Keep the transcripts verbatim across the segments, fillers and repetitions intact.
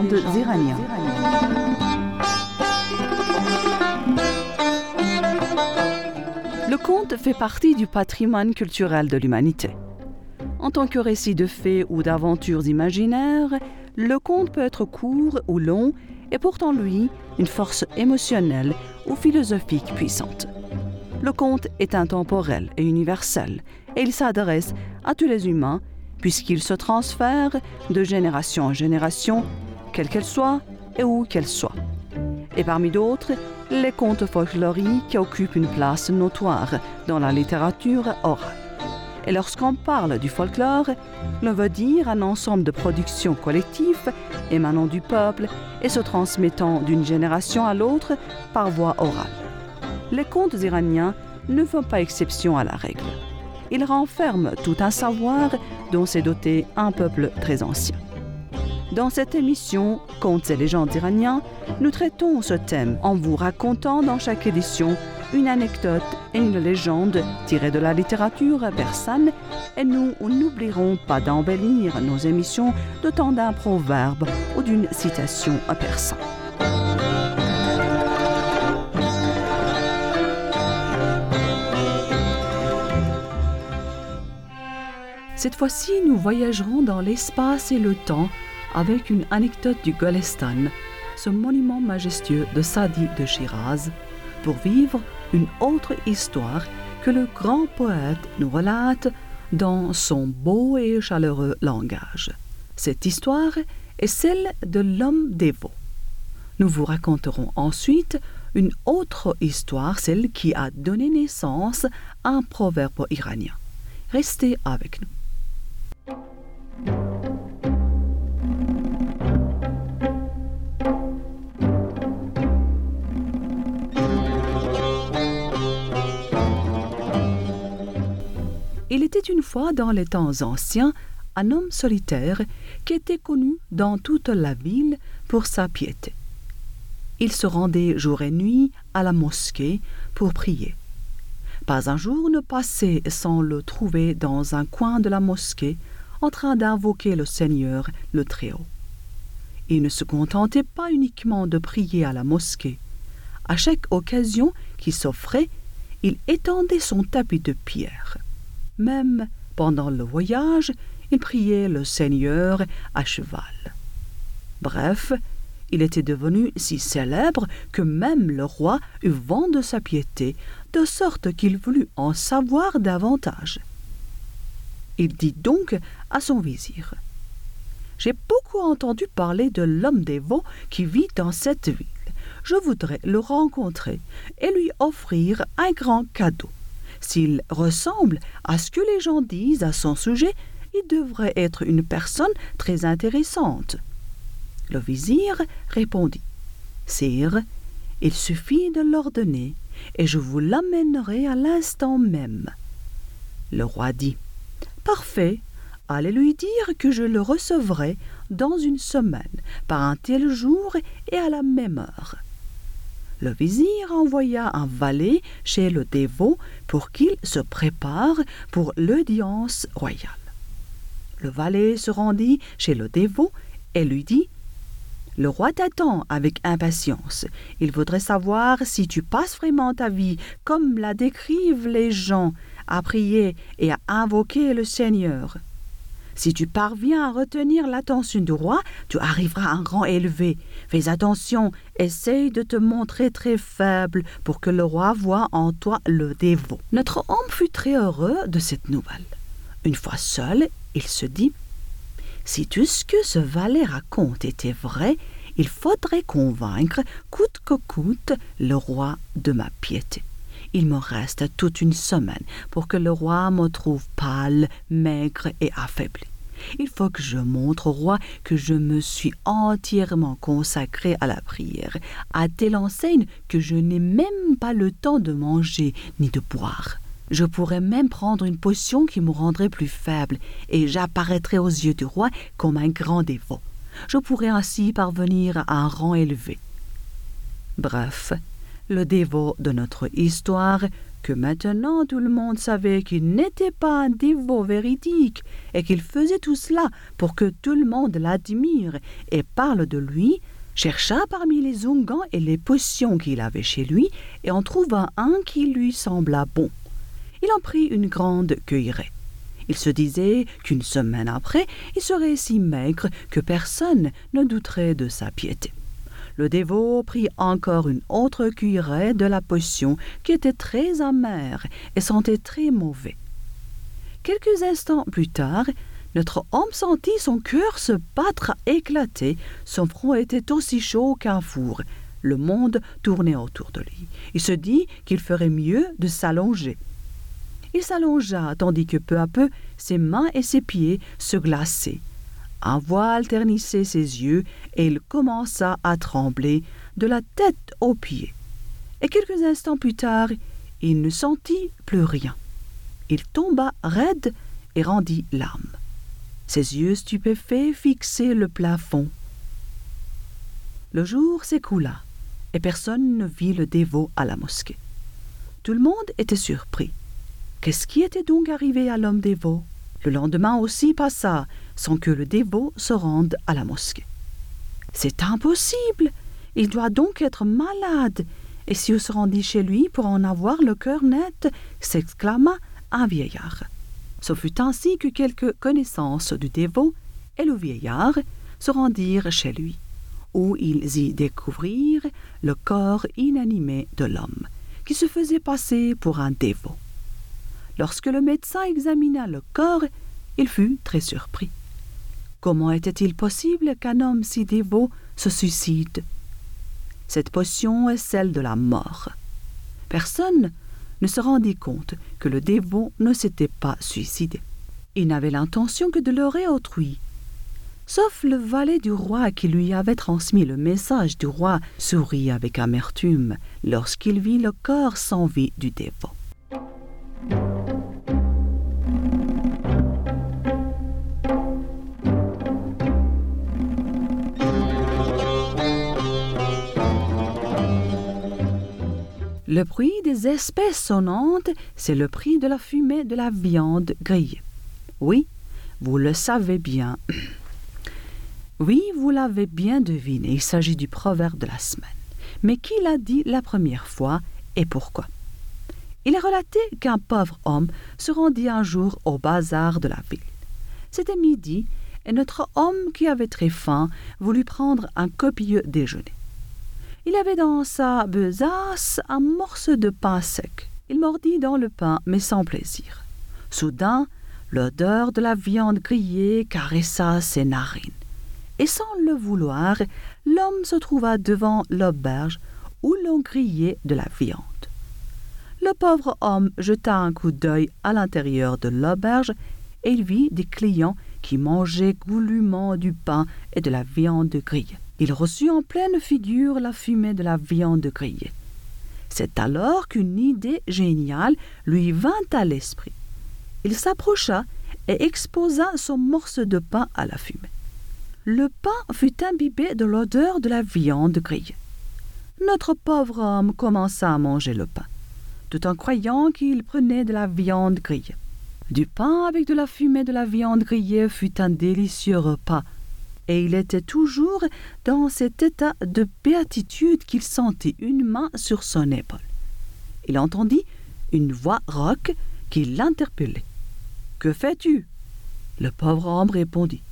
contes iraniens. Le conte fait partie du patrimoine culturel de l'humanité. En tant que récit de faits ou d'aventures imaginaires, le conte peut être court ou long et porte en lui une force émotionnelle ou philosophique puissante. Le conte est intemporel et universel et il s'adresse à tous les humains puisqu'il se transfère de génération en génération, quelle qu'elle soit et où qu'elle soit. Et parmi d'autres, les contes folkloriques occupent une place notoire dans la littérature orale. Et lorsqu'on parle du folklore, l'on veut dire un ensemble de productions collectives émanant du peuple et se transmettant d'une génération à l'autre par voie orale. Les contes iraniens ne font pas exception à la règle. Ils renferment tout un savoir dont s'est doté un peuple très ancien. Dans cette émission « Contes et légendes iraniens », nous traitons ce thème en vous racontant dans chaque édition une anecdote et une légende tirées de la littérature persane et nous n'oublierons pas d'embellir nos émissions de tant d'un proverbe ou d'une citation persane. Cette fois-ci, nous voyagerons dans l'espace et le temps avec une anecdote du Golestan, ce monument majestueux de Sadi de Shiraz, pour vivre une autre histoire que le grand poète nous relate dans son beau et chaleureux langage. Cette histoire est celle de l'homme dévot. Nous vous raconterons ensuite une autre histoire, celle qui a donné naissance à un proverbe iranien. Restez avec nous. Il était une fois dans les temps anciens un homme solitaire qui était connu dans toute la ville pour sa piété. Il se rendait jour et nuit à la mosquée pour prier. Pas un jour ne passait sans le trouver dans un coin de la mosquée en train d'invoquer le Seigneur le Très-Haut. Il ne se contentait pas uniquement de prier à la mosquée. À chaque occasion qui s'offrait, il étendait son tapis de pierre. Même pendant le voyage, il priait le Seigneur à cheval. Bref, il était devenu si célèbre que même le roi eut vent de sa piété, de sorte qu'il voulut en savoir davantage. Il dit donc à son vizir : « J'ai beaucoup entendu parler de l'homme dévot qui vit dans cette ville. Je voudrais le rencontrer et lui offrir un grand cadeau. S'il ressemble à ce que les gens disent à son sujet, il devrait être une personne très intéressante. » Le vizir répondit : « Sire, il suffit de l'ordonner et je vous l'amènerai à l'instant même. » Le roi dit : « Parfait, allez lui dire que je le recevrai dans une semaine, par un tel jour et à la même heure. » Le vizir envoya un valet chez le dévot pour qu'il se prépare pour l'audience royale. Le valet se rendit chez le dévot et lui dit : « Le roi t'attend avec impatience. Il voudrait savoir si tu passes vraiment ta vie, comme la décrivent les gens, à prier et à invoquer le Seigneur. Si tu parviens à retenir l'attention du roi, tu arriveras à un rang élevé. Fais attention, essaye de te montrer très faible pour que le roi voie en toi le dévot. » Notre homme fut très heureux de cette nouvelle. Une fois seul, il se dit : « Si tout ce que ce valet raconte était vrai, il faudrait convaincre, coûte que coûte, le roi de ma piété. Il me reste toute une semaine pour que le roi me trouve pâle, maigre et affaibli. Il faut que je montre au roi que je me suis entièrement consacré à la prière, à telle enseigne que je n'ai même pas le temps de manger ni de boire. Je pourrais même prendre une potion qui me rendrait plus faible, et j'apparaîtrais aux yeux du roi comme un grand dévot. Je pourrais ainsi parvenir à un rang élevé. » Bref, le dévot de notre histoire que maintenant tout le monde savait qu'il n'était pas un dévot véridique et qu'il faisait tout cela pour que tout le monde l'admire et parle de lui, chercha parmi les onguents et les potions qu'il avait chez lui et en trouva un qui lui sembla bon. Il en prit une grande cuillerée. Il se disait qu'une semaine après, il serait si maigre que personne ne douterait de sa piété. Le dévot prit encore une autre cuillerée de la potion qui était très amère et sentait très mauvais. Quelques instants plus tard, notre homme sentit son cœur se battre à éclater. Son front était aussi chaud qu'un four. Le monde tournait autour de lui. Il se dit qu'il ferait mieux de s'allonger. Il s'allongea tandis que peu à peu ses mains et ses pieds se glaçaient. Un voile ternissait ses yeux et il commença à trembler de la tête aux pieds. Et quelques instants plus tard, il ne sentit plus rien. Il tomba raide et rendit l'âme. Ses yeux stupéfaits fixaient le plafond. Le jour s'écoula et personne ne vit le dévot à la mosquée. Tout le monde était surpris. Qu'est-ce qui était donc arrivé à l'homme dévot? Le lendemain aussi passa sans que le dévot se rende à la mosquée. « C'est impossible! Il doit donc être malade! Et si on se rendit chez lui pour en avoir le cœur net ?» s'exclama un vieillard. Ce fut ainsi que quelques connaissances du dévot et le vieillard se rendirent chez lui, où ils y découvrirent le corps inanimé de l'homme, qui se faisait passer pour un dévot. Lorsque le médecin examina le corps, il fut très surpris. Comment était-il possible qu'un homme si dévot se suicide? Cette potion est celle de la mort. Personne ne se rendit compte que le dévot ne s'était pas suicidé. Il n'avait l'intention que de leurrer autrui. Sauf le valet du roi qui lui avait transmis le message du roi sourit avec amertume lorsqu'il vit le corps sans vie du dévot. Le prix des espèces sonnantes, c'est le prix de la fumée de la viande grillée. Oui, vous le savez bien. Oui, vous l'avez bien deviné, il s'agit du proverbe de la semaine. Mais qui l'a dit la première fois et pourquoi? Il est relaté qu'un pauvre homme se rendit un jour au bazar de la ville. C'était midi et notre homme, qui avait très faim, voulut prendre un copieux déjeuner. Il avait dans sa besace un morceau de pain sec. Il mordit dans le pain, mais sans plaisir. Soudain, l'odeur de la viande grillée caressa ses narines. Et sans le vouloir, l'homme se trouva devant l'auberge où l'on grillait de la viande. Le pauvre homme jeta un coup d'œil à l'intérieur de l'auberge et il vit des clients qui mangeaient goulûment du pain et de la viande grillée. Il reçut en pleine figure la fumée de la viande grillée. C'est alors qu'une idée géniale lui vint à l'esprit. Il s'approcha et exposa son morceau de pain à la fumée. Le pain fut imbibé de l'odeur de la viande grillée. Notre pauvre homme commença à manger le pain, tout en croyant qu'il prenait de la viande grillée. Du pain avec de la fumée de la viande grillée fut un délicieux repas, et il était toujours dans cet état de béatitude qu'il sentit une main sur son épaule. Il entendit une voix rauque qui l'interpellait. « Que fais-tu » Le pauvre homme répondit.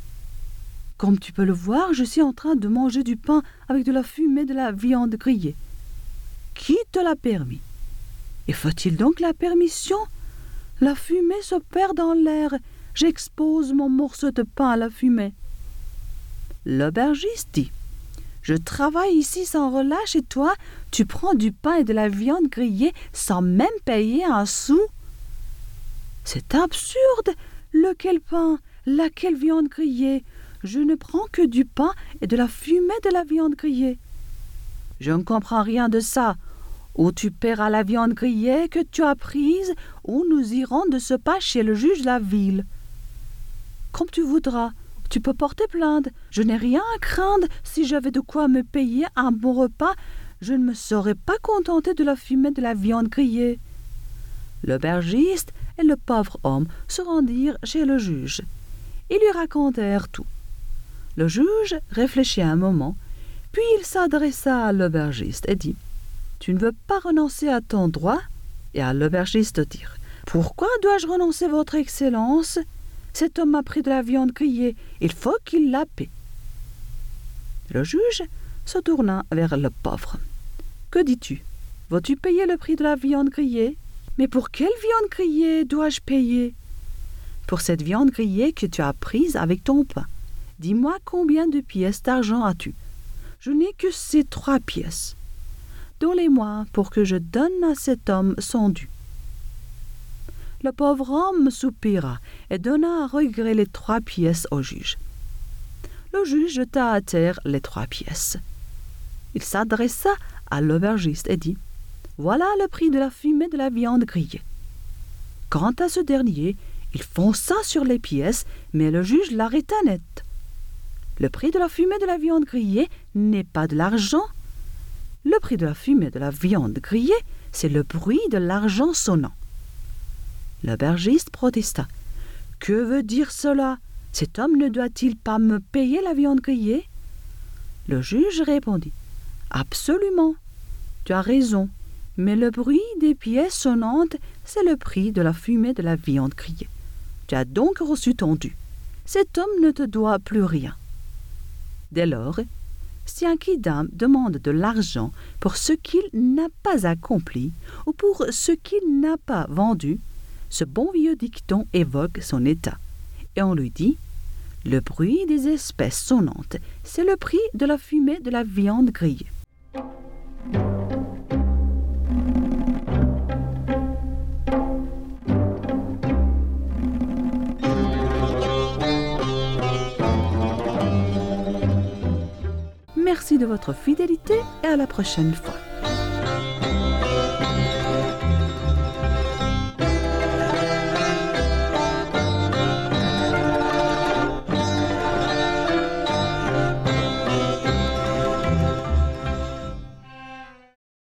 « Comme tu peux le voir, je suis en train de manger du pain avec de la fumée de la viande grillée. »« Qui te l'a permis ?»« Et faut-il donc la permission ? La fumée se perd dans l'air. J'expose mon morceau de pain à la fumée. » L'aubergiste dit « Je travaille ici sans relâche et toi, tu prends du pain et de la viande grillée sans même payer un sou. » C'est absurde. Lequel pain? Laquelle viande grillée? Je ne prends que du pain et de la fumée de la viande grillée. Je ne comprends rien de ça. Ou tu paieras la viande grillée que tu as prise, ou nous irons de ce pas chez le juge de la ville. Comme tu voudras. Tu peux porter plainte. Je n'ai rien à craindre. Si j'avais de quoi me payer un bon repas, je ne me serais pas contentée de la fumée de la viande grillée. L'aubergiste et le pauvre homme se rendirent chez le juge. Ils lui racontèrent tout. Le juge réfléchit un moment, puis il s'adressa à l'aubergiste et dit « Tu ne veux pas renoncer à ton droit ?» Et à l'aubergiste de dire « Pourquoi dois-je renoncer, votre Excellence ? Cet homme m'a pris de la viande grillée, il faut qu'il la paie. » Le juge se tourna vers le pauvre. « Que dis-tu ? Veux-tu payer le prix de la viande grillée ? Mais pour quelle viande grillée dois-je payer ? Pour cette viande grillée que tu as prise avec ton pain. Dis-moi combien de pièces d'argent as-tu ? Je n'ai que ces trois pièces. Donne-les-moi pour que je donne à cet homme son dû. » Le pauvre homme soupira et donna à regret les trois pièces au juge. Le juge jeta à terre les trois pièces. Il s'adressa à l'aubergiste et dit « Voilà le prix de la fumée de la viande grillée. » Quant à ce dernier, il fonça sur les pièces, mais le juge l'arrêta net. « Le prix de la fumée de la viande grillée n'est pas de l'argent. Le prix de la fumée de la viande grillée, c'est le bruit de l'argent sonnant. » L'aubergiste protesta. « Que veut dire cela ? Cet homme ne doit-il pas me payer la viande grillée ?» Le juge répondit. « Absolument. Tu as raison, mais le bruit des pièces sonnantes, c'est le prix de la fumée de la viande grillée. Tu as donc reçu ton dû. Cet homme ne te doit plus rien. » Dès lors, si un quidam demande de l'argent pour ce qu'il n'a pas accompli ou pour ce qu'il n'a pas vendu, ce bon vieux dicton évoque son état, et on lui dit « Le bruit des espèces sonnantes, c'est le prix de la fumée de la viande grillée. » Merci de votre fidélité et à la prochaine fois.